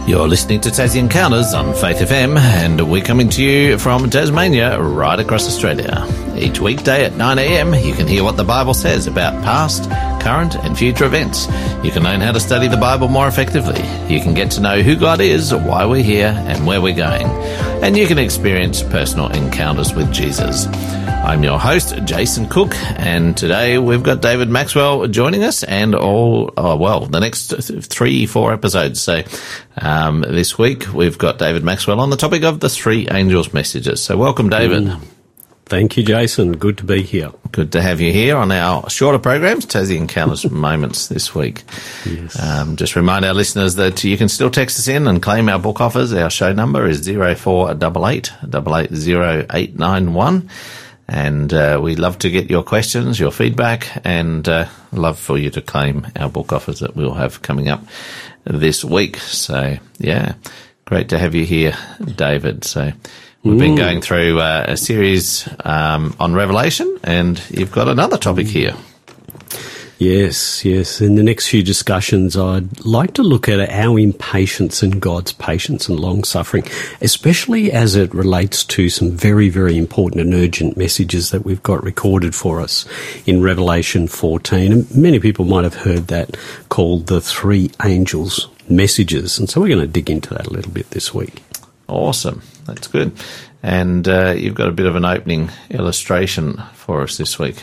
You're listening to Tassie Encounters on Faith FM, and we're coming to you from Tasmania, right across Australia. Each weekday at 9 a.m, you can hear what the Bible says about past, current and future events. You can learn how to study the Bible more effectively. You can get to know who God is, why we're here and where we're going. And you can experience personal encounters with Jesus. I'm your host, Jason Cook, and today we've got David Maxwell joining us, and the next 3-4 episodes. So this week we've got David Maxwell on the topic of the three angels' messages. So welcome, David. Thank you, Jason. Good to be here. Good to have you here on our shorter programs, Tassie Encounters Moments this week. Yes. Just remind our listeners that you can still text us in and claim our book offers. Our show number is 0488 880891. And we'd love to get your questions, your feedback, and love for you to claim our book offers that we'll have coming up this week. So, yeah, great to have you here, David. So we've been going through a series on Revelation, and you've got another topic here. Yes. In the next few discussions, I'd like to look at our impatience and God's patience and long-suffering, especially as it relates to some very, very important and urgent messages that we've got recorded for us in Revelation 14. And many people might have heard that called the three angels' messages. And so we're going to dig into that a little bit this week. Awesome. That's good. And you've got a bit of an opening illustration for us this week.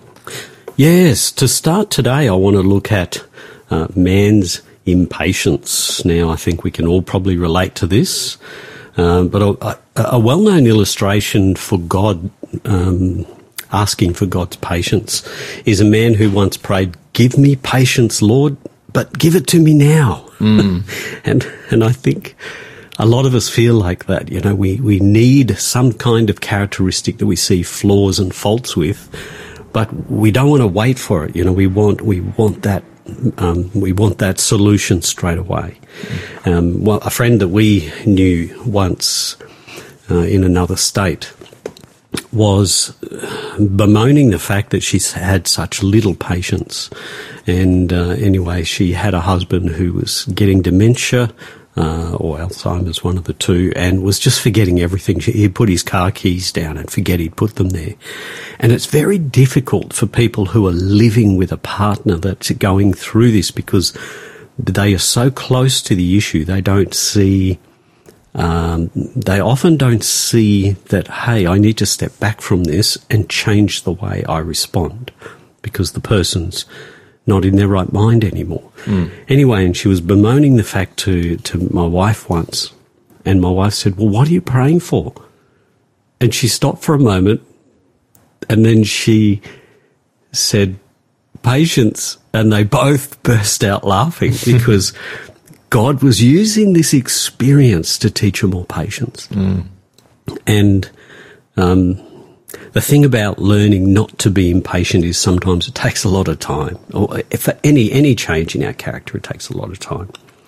Yes, to start today, I want to look at man's impatience. Now, I think we can all probably relate to this, but a well-known illustration for God asking for God's patience is a man who once prayed, "Give me patience, Lord, but give it to me now." And I think a lot of us feel like that. You know, we need some kind of characteristic that we see flaws and faults with, but we don't want to wait for it. You know, we want that solution straight away. Well, a friend that we knew once in another state was bemoaning the fact that she's had such little patience. And anyway, she had a husband who was getting dementia, or Alzheimer's, one of the two, and was just forgetting everything. He'd put his car keys down and forget he'd put them there. And it's very difficult for people who are living with a partner that's going through this, because they are so close to the issue. They don't see, they often don't see that, hey, I need to step back from this and change the way I respond, because the person's not in their right mind anymore. Anyway, and she was bemoaning the fact to my wife once, and my wife said, "Well, what are you praying for?" And she stopped for a moment, and then she said, "Patience," and they both burst out laughing because God was using this experience to teach her more patience. And the thing about learning not to be impatient is sometimes it takes a lot of time. Or for any change in our character, it takes a lot of time.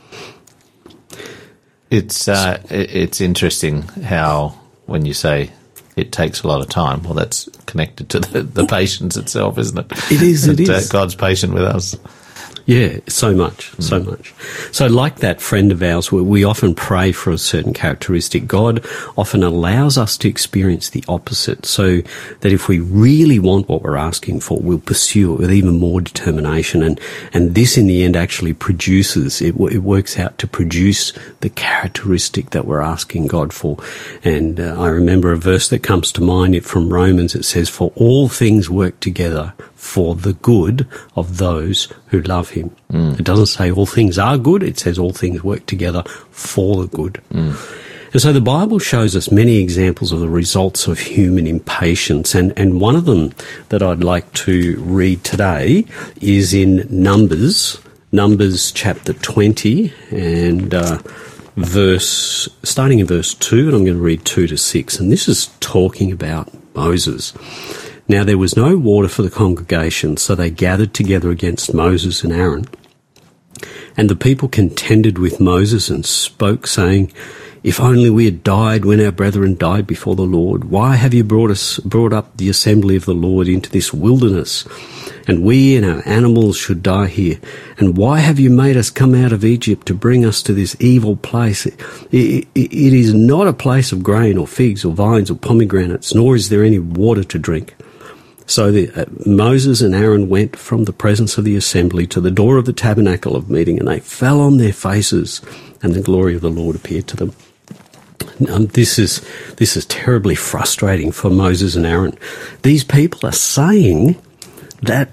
It's interesting how when you say it takes a lot of time, well, that's connected to the patience itself, isn't it? It is. God's patient with us. Yeah, so much. So like that friend of ours, we often pray for a certain characteristic. God often allows us to experience the opposite, so that if we really want what we're asking for, we'll pursue it with even more determination. And this in the end actually produces, it works out to produce the characteristic that we're asking God for. And I remember a verse that comes to mind from Romans. It says, "For all things work together for the good of those who love him." It doesn't say all things are good, it says all things work together for the good. And so the Bible shows us many examples of the results of human impatience, and one of them that I'd like to read today is in Numbers chapter 20, and starting in verse 2, and I'm going to read 2 to 6, and this is talking about Moses. "Now there was no water for the congregation, so they gathered together against Moses and Aaron And the people contended with Moses and spoke, saying, if only we had died when our brethren died before the Lord. Why have you brought up the assembly of the Lord into this wilderness? And we and our animals should die here. And why have you made us come out of Egypt to bring us to this evil place? It is not a place of grain or figs or vines or pomegranates, nor is there any water to drink. So Moses and Aaron went from the presence of the assembly to the door of the tabernacle of meeting, and they fell on their faces, and the glory of the Lord appeared to them. This is terribly frustrating for Moses and Aaron. These people are saying that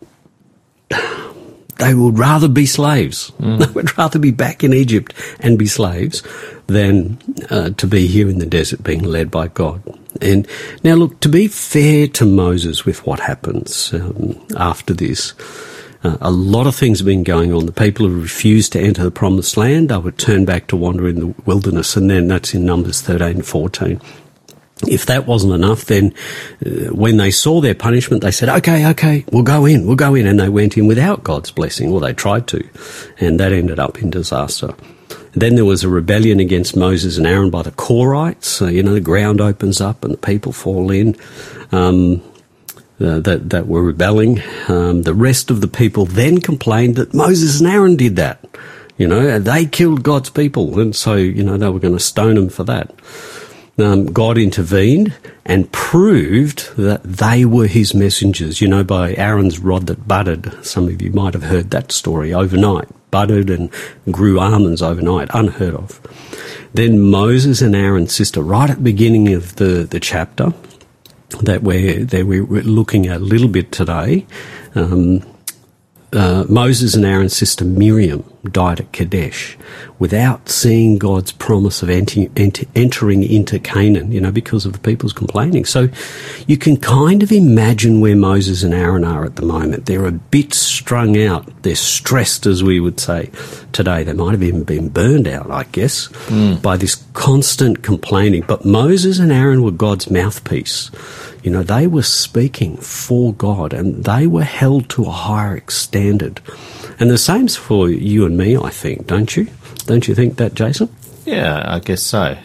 they would rather be slaves. They would rather be back in Egypt and be slaves than to be here in the desert being led by God. And now look, to be fair to Moses with what happens after this, a lot of things have been going on. The people who refused to enter the promised land, they would turn back to wander in the wilderness, and then that's in Numbers 13 and 14. If that wasn't enough, then when they saw their punishment, they said, okay, we'll go in. And they went in without God's blessing. Well, they tried to, and that ended up in disaster. Then there was a rebellion against Moses and Aaron by the Korites. The ground opens up and the people fall in that were rebelling. The rest of the people then complained that Moses and Aaron did that. They killed God's people, and so, they were going to stone them for that. God intervened and proved that they were his messengers, by Aaron's rod that budded. Some of you might have heard that story overnight. Budded and grew almonds overnight, unheard of. Then Moses and Aaron's sister, right at the beginning of the chapter that we're looking at a little bit today, Moses and Aaron's sister Miriam died at Kadesh without seeing God's promise of entering into Canaan, because of the people's complaining. So you can kind of imagine where Moses and Aaron are at the moment. They're a bit strung out. They're stressed, as we would say today. They might have even been burned out, I guess, by this constant complaining. But Moses and Aaron were God's mouthpiece. They were speaking for God, and they were held to a higher standard. And the same's for you and me, I think, don't you? Don't you think that, Jason? Yeah, I guess so.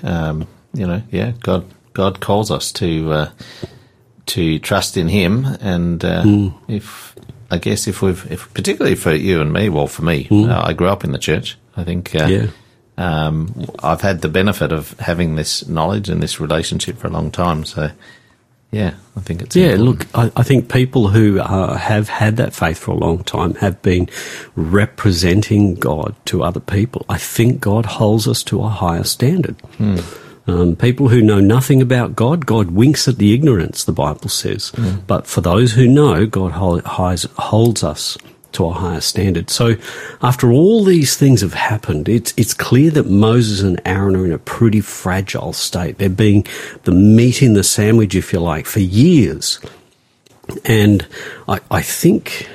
God calls us to trust in Him, and if particularly for you and me, well, for me, I grew up in the church. I think I've had the benefit of having this knowledge and this relationship for a long time. So. Yeah, I think it's important. Look, I think people who have had that faith for a long time have been representing God to other people. I think God holds us to a higher standard. People who know nothing about God, God winks at the ignorance, the Bible says. But for those who know, God holds us to a higher standard. So after all these things have happened, it's clear that Moses and Aaron are in a pretty fragile state. They're being the meat in the sandwich, if you like, for years. And I think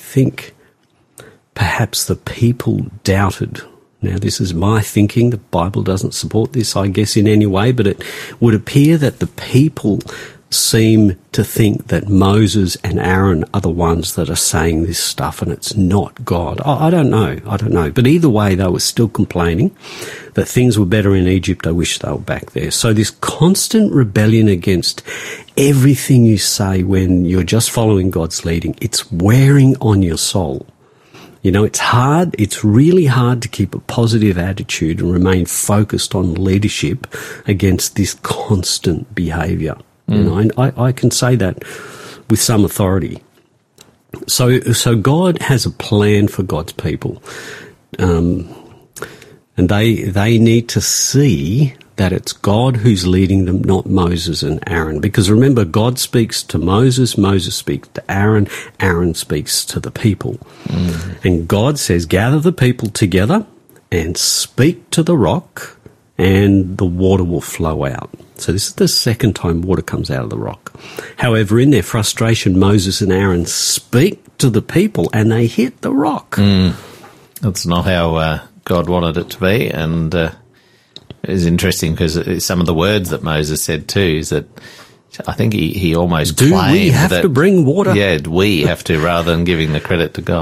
perhaps the people doubted. Now, this is my thinking. The Bible doesn't support this, I guess, in any way, but it would appear that the people seem to think that Moses and Aaron are the ones that are saying this stuff, and it's not God. I don't know. But either way, they were still complaining that things were better in Egypt. I wish they were back there. So this constant rebellion against everything you say when you're just following God's leading, it's wearing on your soul. It's hard. It's really hard to keep a positive attitude and remain focused on leadership against this constant behaviour. And I can say that with some authority. So God has a plan for God's people, and they need to see that it's God who's leading them, not Moses and Aaron. Because remember, God speaks to Moses, Moses speaks to Aaron, Aaron speaks to the people. And God says, gather the people together and speak to the rock, and the water will flow out. So this is the second time water comes out of the rock. However, in their frustration, Moses and Aaron speak to the people and they hit the rock. That's not how God wanted it to be. And it's interesting because some of the words that Moses said too is that I think he almost claimed we have that, to bring water? Yeah, we have to, rather than giving the credit to God.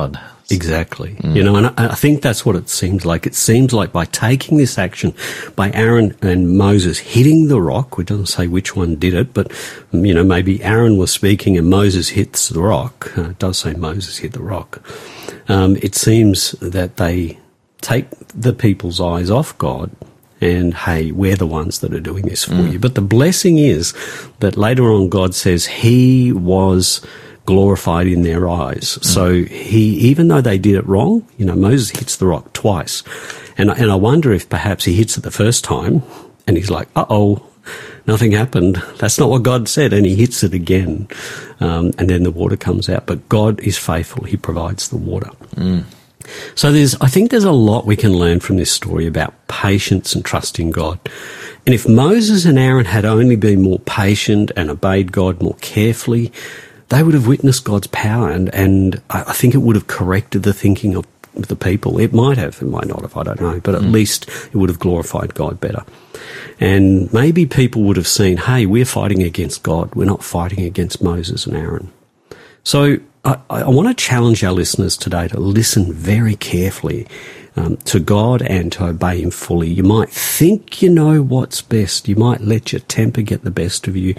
Exactly. You know, and I think that's what it seems like. It seems like by taking this action, by Aaron and Moses hitting the rock, it doesn't say which one did it, but, you know, maybe Aaron was speaking and Moses hits the rock. It does say Moses hit the rock. It seems that they take the people's eyes off God and, hey, we're the ones that are doing this for you. But the blessing is that later on God says he was glorified in their eyes. So even though they did it wrong, you know, Moses hits the rock twice. And I wonder if perhaps he hits it the first time and he's like, uh-oh, nothing happened. That's not what God said. And he hits it again. And then the water comes out. But God is faithful. He provides the water. So I think there's a lot we can learn from this story about patience and trusting God. And if Moses and Aaron had only been more patient and obeyed God more carefully, they would have witnessed God's power, and I think it would have corrected the thinking of the people. It might have, it might not have, I don't know, but at least it would have glorified God better. And maybe people would have seen, hey, we're fighting against God, we're not fighting against Moses and Aaron. So I want to challenge our listeners today to listen very carefully to God and to obey him fully. You might think you know what's best. You might let your temper get the best of you.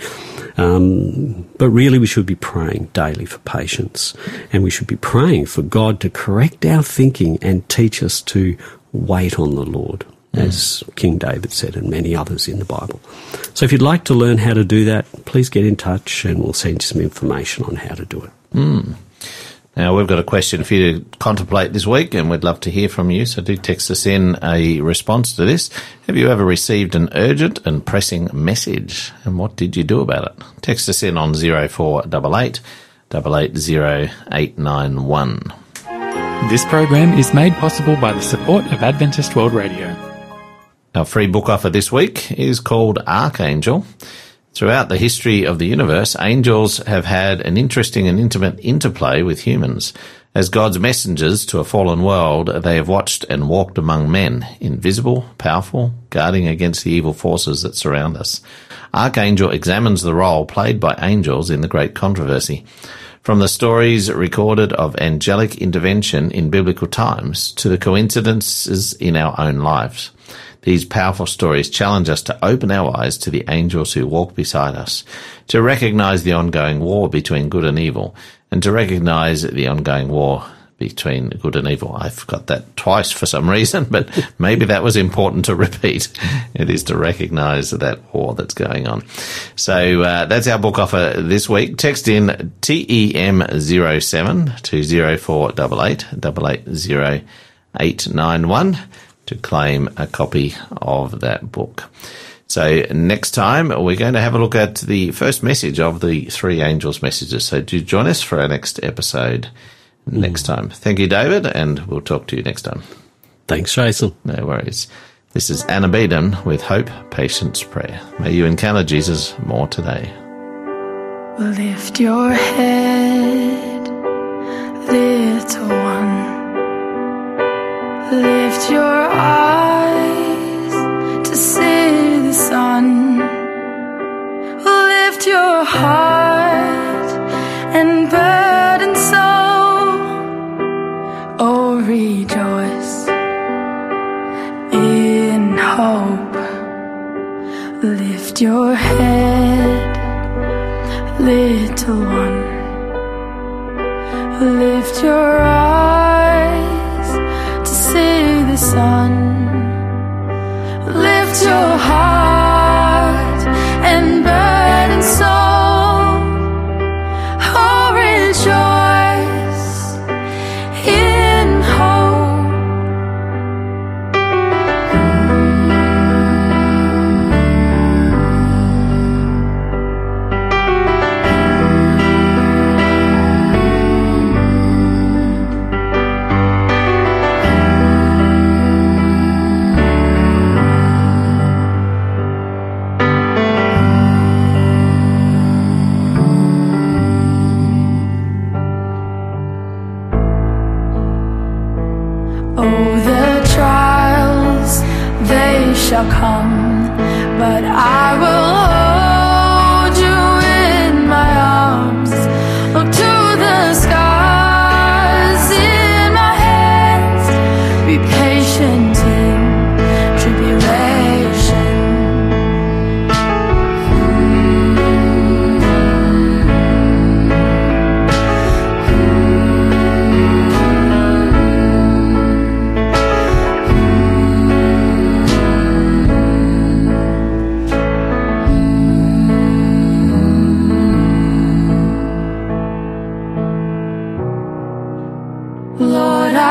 But really we should be praying daily for patience. And we should be praying for God to correct our thinking and teach us to wait on the Lord, as King David said and many others in the Bible. So if you'd like to learn how to do that, please get in touch and we'll send you some information on how to do it. Now, we've got a question for you to contemplate this week, and we'd love to hear from you, so do text us in a response to this. Have you ever received an urgent and pressing message, and what did you do about it? Text us in on 0488 880 891. This program is made possible by the support of Adventist World Radio. Our free book offer this week is called Archangel. Throughout the history of the universe, angels have had an interesting and intimate interplay with humans. As God's messengers to a fallen world, they have watched and walked among men, invisible, powerful, guarding against the evil forces that surround us. Archangel examines the role played by angels in the great controversy. From the stories recorded of angelic intervention in biblical times to the coincidences in our own lives. These powerful stories challenge us to open our eyes to the angels who walk beside us, to recognize the ongoing war between good and evil, and to recognize the ongoing war between good and evil. I've got that twice for some reason, but maybe that was important to repeat. It is to recognize that war that's going on. So that's our book offer this week. Text in TEM07 to 0488 880 891 to claim a copy of that book. So next time, we're going to have a look at the first message of the three angels' messages. So do join us for our next episode next time. Thank you, David, and we'll talk to you next time. Thanks, Jason. No worries. This is Anna Beedon with Hope, Patience, Prayer. May you encounter Jesus more today. Lift your head, little one. Lift your eyes to see the sun. Lift your heart and burden soul. Oh, rejoice in hope. Lift your head, little one. Lift your eyes to see the sun. Lift your heart and burden soul. Oh, rejoice in hope. Shall come, but I will hold you in my arms. Look to the skies in my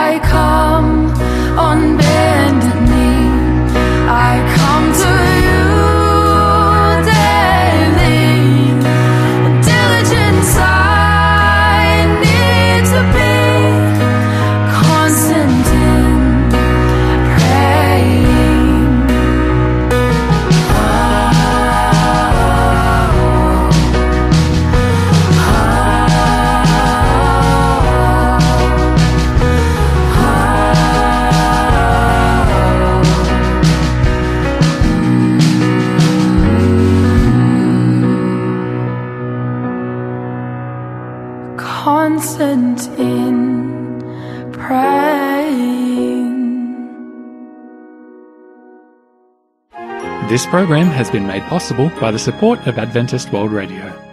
I come on bended knee. I come to you daily. Diligence I need to be, constant in praying. Constant in praying. This program has been made possible by the support of Adventist World Radio.